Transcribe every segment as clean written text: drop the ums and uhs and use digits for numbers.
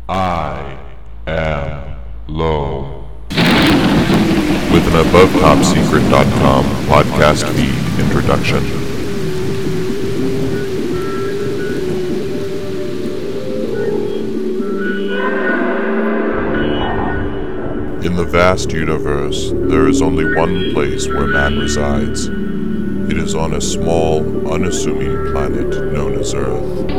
I am low. With an AboveTopSecret.com podcast feed introduction. In the vast universe, there is only one place where man resides. It is on a small, unassuming planet known as Earth.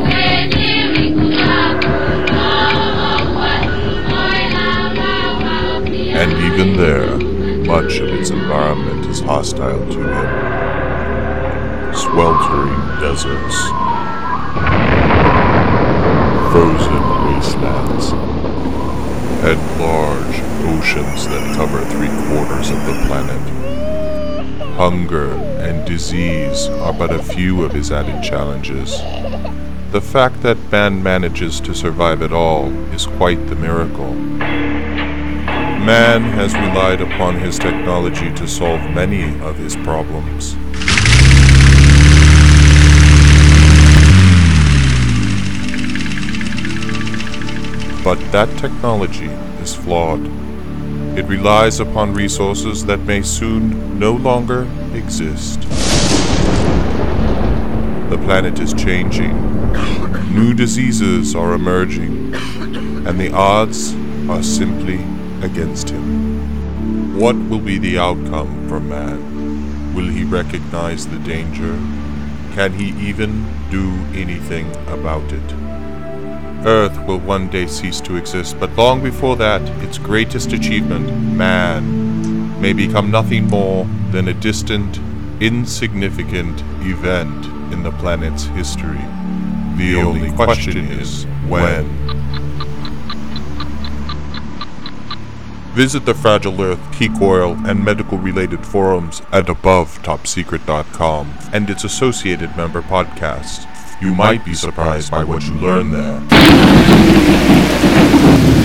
And even there, much of its environment is hostile to him. Sweltering deserts, frozen wastelands, and large oceans that cover 3/4 of the planet. Hunger and disease are but a few of his added challenges. The fact that man manages to survive at all is quite the miracle. Man has relied upon his technology to solve many of his problems. But that technology is flawed. It relies upon resources that may soon no longer exist. The planet is changing. New diseases are emerging, and the odds are simply against him. What will be the outcome for man? Will he recognize the danger? Can he even do anything about it? Earth will one day cease to exist, but long before that, its greatest achievement, man, may become nothing more than a distant, insignificant event in the planet's history. The only question is, when? Visit the Fragile Earth, Keek Oil, and medical-related forums at AboveTopSecret.com and its associated member podcasts. You might be surprised by what you learn there.